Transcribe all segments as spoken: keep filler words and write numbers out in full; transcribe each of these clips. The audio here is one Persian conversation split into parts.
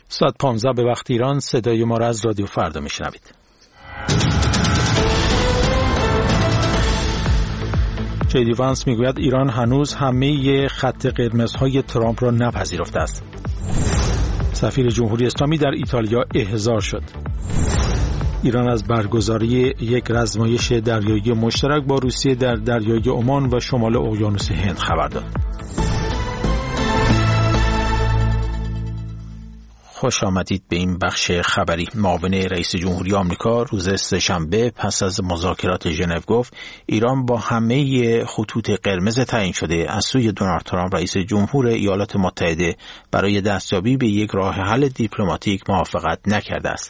ساعت پانزده به وقت ایران. صدای ما را از رادیو فردا میشنوید. جیدی وانس میگوید ایران هنوز همه خط قرمزهای ترامپ را نپذیرفته است. سفیر جمهوری اسلامی در ایتالیا احضار شد. ایران از برگزاری یک رزمایش دریایی مشترک با روسیه در دریای عمان و شمال اقیانوس هند خبر داد. خوش آمدید به این بخش خبری. معاون رئیس جمهوری آمریکا روز سه‌شنبه پس از مذاکرات ژنو گفت ایران با همه خطوط قرمز تعیین شده از سوی دونالد ترامپ رئیس جمهور ایالات متحده برای دستیابی به یک راه حل دیپلماتیک موافقت نکرده است.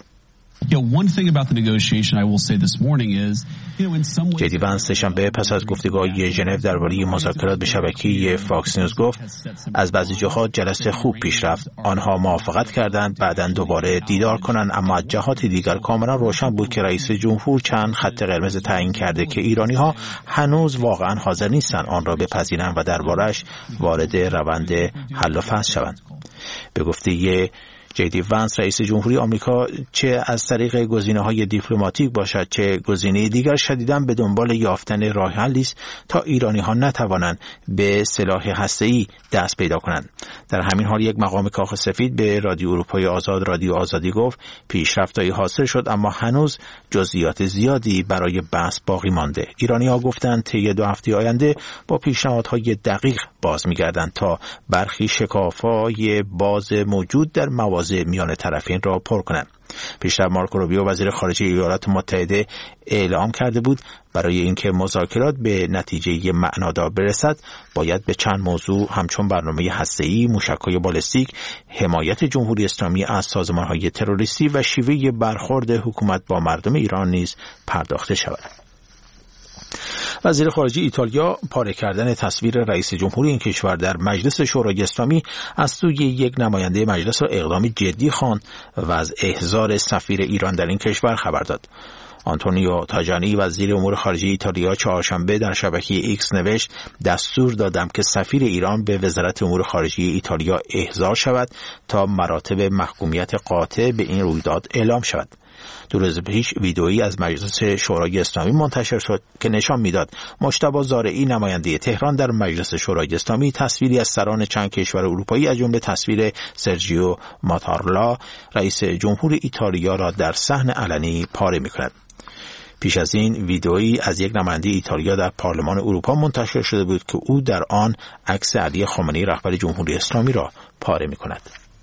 جدی وانس سه‌شنبه پس از گفتگوهای ژنو درباره مذاکرات به شبکه فاکس نیوز گفت از بعضی جاها جلسه خوب پیش رفت. آنها موافقت کردند بعداً دوباره دیدار کنند، اما از جهات دیگر کاملا روشن بود که رئیس جمهور چند خط قرمز تعیین کرده که ایرانی‌ها هنوز واقعاً حاضر نیستند آن را بپذیرند و درباره‌اش وارد روند حل و فصل شوند. به گفته جیدی وانس رئیس جمهوری آمریکا چه از طریق گزینه‌های دیپلماتیک باشد چه گزینه دیگر شدیداً به دنبال یافتن راه حلی است تا ایرانی‌ها نتوانند به سلاح هسته‌ای دست پیدا کنند. در همین حال یک مقام کاخ سفید به رادیو اروپای آزاد رادیو آزادی گفت پیشرفت‌هایی حاصل شد اما هنوز جزئیات زیادی برای بحث باقی مانده. ایرانی‌ها گفتند طی دو هفته آینده با پیشنهادهای دقیق باز می‌گردند تا برخی شکاف‌های باز موجود در مواضع میان طرفین را پر کنند. پیشتر مارکو روبیو وزیر خارجه ایالات متحده اعلام کرده بود برای اینکه مذاکرات به نتیجه معنادار برسد باید به چند موضوع همچون برنامه هسته‌ای، موشک‌های بالستیک، حمایت جمهوری اسلامی از سازمان‌های تروریستی و شیوه برخورد حکومت با مردم ایران نیز پرداخته شود. وزیر خارجه ایتالیا پاره کردن تصویر رئیس جمهوری این کشور در مجلس شورای اسلامی از سوی یک نماینده مجلس را اقدامی جدی خواند و از احضار سفیر ایران در این کشور خبر داد. آنتونیو تاجانی وزیر امور خارجه ایتالیا چهارشنبه در شبکه ایکس نوشت دستور دادم که سفیر ایران به وزارت امور خارجه ایتالیا احضار شود تا مراتب محکومیت قاطع به این رویداد اعلام شود. دو روز پیش ویدئویی از مجلس شورای اسلامی منتشر شد که نشان میداد مجتبی زارعی نماینده تهران در مجلس شورای اسلامی تصویری از سران چند کشور اروپایی از جمله تصویر سرجیو ماتارلا رئیس جمهور ایتالیا را در صحن علنی پاره می‌کند. پیش از این ویدئویی از یک نماینده ایتالیا در پارلمان اروپا منتشر شده بود که او در آن عکس علی خامنه‌ای رهبر جمهوری اسلامی را پاره می‌کند.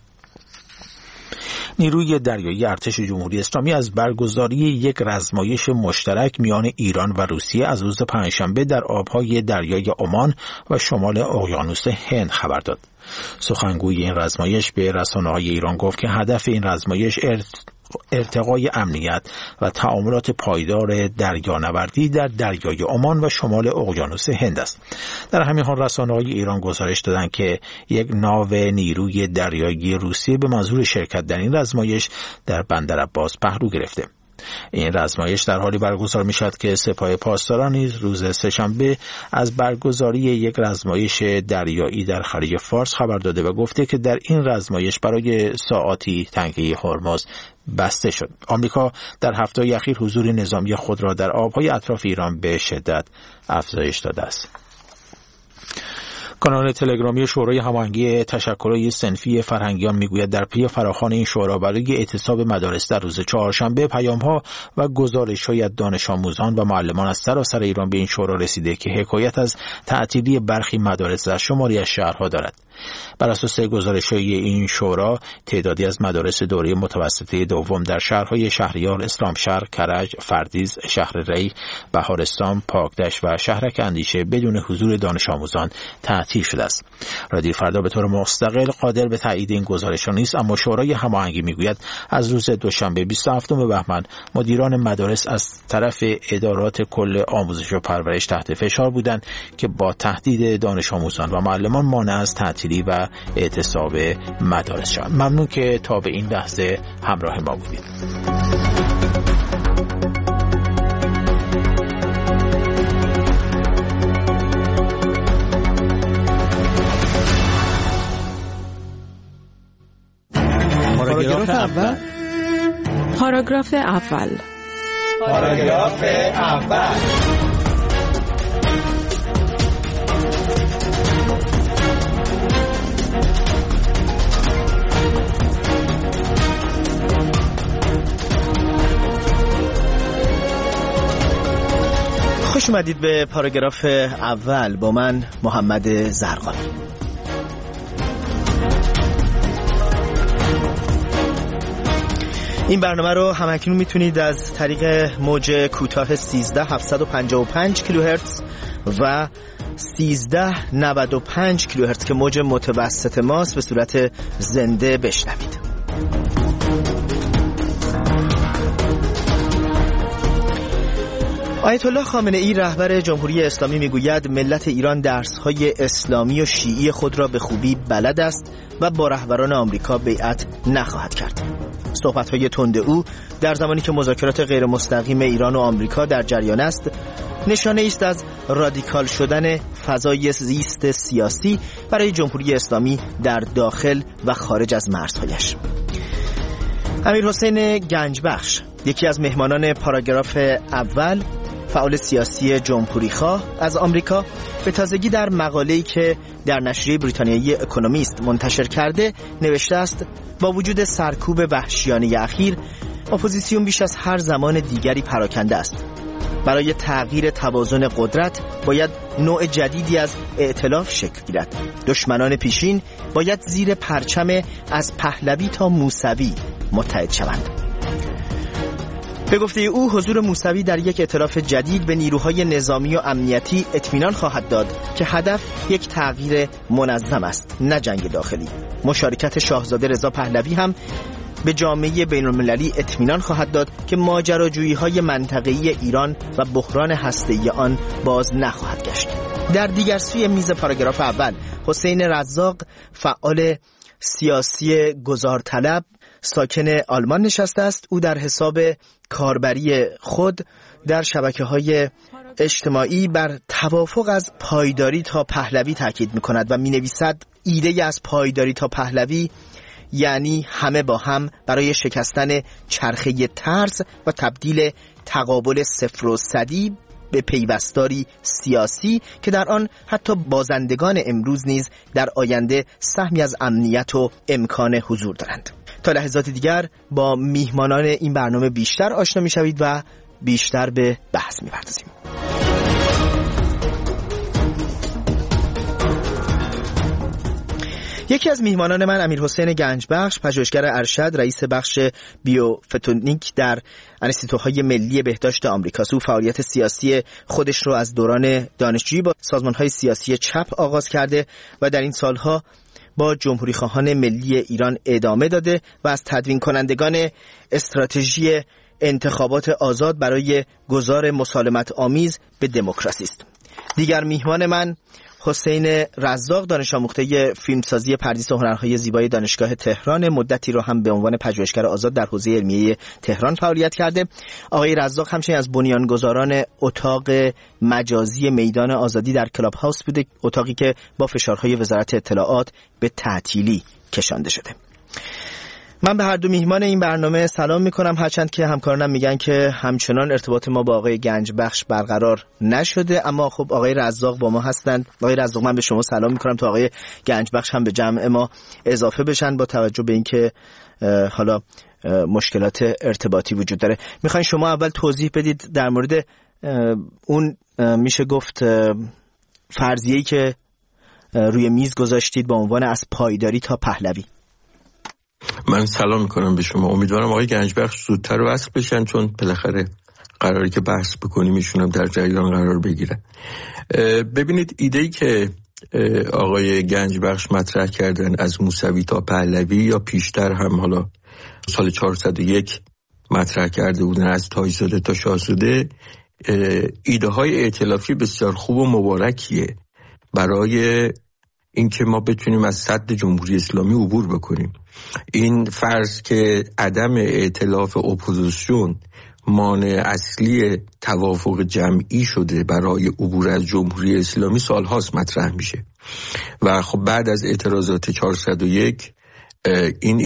نیروی دریایی ارتش جمهوری اسلامی از برگزاری یک رزمایش مشترک میان ایران و روسیه از روز پنجشنبه در آبهای دریای عمان و شمال اقیانوس هند خبر داد. سخنگوی این رزمایش به رسانه‌های ایران گفت که هدف این رزمایش ارت ارتقای امنیت و تعاملات پایدار دریانوردی در دریای عمان و شمال اقیانوس هند است. در همین حال رسانه‌های ایران گزارش دادند که یک ناو نیروی دریایی روسیه به منظور شرکت در این رزمایش در بندر عباس پهلو گرفته. این رزمایش در حالی برگزار می شود که سپاه پاسداران نیز روز سه‌شنبه از برگزاری یک رزمایش دریایی در خلیج فارس خبر داده و گفته که در این رزمایش برای ساعاتی تنگه هرمز بسته شد. آمریکا در هفته‌های اخیر حضور نظامی خود را در آبهای اطراف ایران به شدت افزایش داده است. کانال تلگرامی شورای هماهنگی تشکل‌های صنفی فرهنگیان میگوید در پی فراخوان این شورا برای اعتصاب مدارس در روز چهارشنبه پیام‌ها و گزارش‌های از دانش آموزان و معلمان از سراسر ایران به این شورا رسیده که حکایت از تعطیلی برخی مدارس در شماری از شهرها دارد. بر اساس گزارش‌های این شورا تعدادی از مدارس دوره متوسطه دوم در شهرهای شهریار، اسلامشهر، کرج، فردیز، شهر ری، بهارستان، پاکدشت و شهرک اندیشه بدون حضور دانش آموزان تعطیل شده است. رادیو فردا به طور مستقل قادر به تایید این گزارش‌ها نیست، اما شورای هماهنگی میگوید از روز دوشنبه بیست و هفتم بهمن مدیران مدارس از طرف ادارات کل آموزش و پرورش تحت فشار بودند که با تهدید دانش آموزان و معلمان مانع از تعطیلی و اعتصاب مدارس شوند. ممنون که تا به این لحظه همراه ما بودید. پاراگراف اول. پاراگراف اول. پاراگراف اول. خوش اومدید به پاراگراف اول با من محمد زرقانی. این برنامه رو همکنون میتونید از طریق موج کوتاه سیزده هزار هفتصد و پنجاه و پنج کیلوهرتز و سیزده هزار و نود و پنج کیلوهرتز که موج متوسط ماست به صورت زنده بشنوید. آیت الله خامنه ای رهبر جمهوری اسلامی میگوید ملت ایران درس‌های اسلامی و شیعی خود را به خوبی بلد است و با رهبران آمریکا بیعت نخواهد کرد. صحبت‌های تند او در زمانی که مذاکرات غیر مستقیم ایران و آمریکا در جریان است، نشانه است از رادیکال شدن فضای زیست سیاسی برای جمهوری اسلامی در داخل و خارج از مرزهایش. امیرحسین گنجبخش، یکی از مهمانان پاراگراف اول، فعال سیاسی جمهوری‌خواه از آمریکا، به تازگی در مقاله‌ای که در نشریه بریتانیایی اکونومیست منتشر کرده نوشته است با وجود سرکوب وحشیانه اخیر، اپوزیسیون بیش از هر زمان دیگری پراکنده است. برای تغییر توازن قدرت باید نوع جدیدی از ائتلاف شکل گیرد. دشمنان پیشین باید زیر پرچم از پهلوی تا موسوی متحد شوند. به گفته او حضور موسوی در یک ائتلاف جدید به نیروهای نظامی و امنیتی اطمینان خواهد داد که هدف یک تغییر منظم است، نه جنگ داخلی. مشارکت شاهزاده رضا پهلوی هم به جامعه بین‌المللی اطمینان خواهد داد که ماجراجویی‌های منطقه‌ای ایران و بحران هسته‌ای آن باز نخواهد گشت. در دیگر سوی میز پاراگراف اول، حسین رزاق، فعال سیاسی گذارطلب ساکن آلمان نشسته است. او در حساب کاربری خود در شبکه‌های اجتماعی بر توافق از پایداری تا پهلوی تاکید می‌کند و می‌نویسد ایده از پایداری تا پهلوی یعنی همه با هم برای شکستن چرخه ترس و تبدیل تقابل صفر و صدی به پیوستاری سیاسی که در آن حتی بازندگان امروز نیز در آینده سهمی از امنیت و امکان حضور دارند. تا لحظات دیگر با میهمانان این برنامه بیشتر آشنا میشوید و بیشتر به بحث میپردازیم. یکی از میهمانان من امیرحسین گنجبخش، پژوهشگر ارشد، رئیس بخش بیوفتونیک در انستیتوهای ملی بهداشت آمریکا. او فعالیت سیاسی خودش رو از دوران دانشجویی با سازمان‌های سیاسی چپ آغاز کرده و در این سالها با جمهوری خواهان ملی ایران ادامه داده و از تدوین کنندگان استراتژی انتخابات آزاد برای گذار مسالمت آمیز به دموکراسی است. دیگر میهمان من حسین رزاق، دانش آموخته فیلمسازی پردیس و هنرهای زیبای دانشگاه تهران، مدتی رو هم به عنوان پژوهشگر آزاد در حوزه علمیه تهران فعالیت کرده. آقای رزاق همچنین از بنیانگذاران اتاق مجازی میدان آزادی در کلاب هاوس بوده، اتاقی که با فشارهای وزارت اطلاعات به تعطیلی کشانده شده. من به هر دو میهمان این برنامه سلام میکنم، هرچند که همکارانم میگن که همچنان ارتباط ما با آقای گنجبخش برقرار نشده، اما خب آقای رزاق با ما هستند. آقای رزاق، من به شما سلام میکنم تا آقای گنجبخش هم به جمع ما اضافه بشن با توجه به اینکه حالا مشکلات ارتباطی وجود داره. میخواین شما اول توضیح بدید در مورد اون میشه گفت فرضیه‌ای که روی میز گذاشتید با عنوان از پایداری تا پهلوی. من سلام میکنم به شما. امیدوارم آقای گنجبخش زودتر وصل بشن، چون بالاخره قراری که بحث بکنیم ایشون در جریان قرار بگیرن. ببینید ایده‌ای که آقای گنجبخش مطرح کردن از موسوی تا پهلوی، یا پیشتر هم حالا سال چهارصد و یک مطرح کرده بودن از تاج‌زاده تا شاهزاده، ایده های ائتلافی بسیار خوب و مبارکیه برای اینکه ما بتونیم از سد جمهوری اسلامی عبور بکنیم. این فرض که عدم ائتلاف اپوزیسیون مانع اصلی توافق جمعی شده برای عبور از جمهوری اسلامی سالهاست مطرح میشه و خب بعد از اعتراضات چهارصد و یک این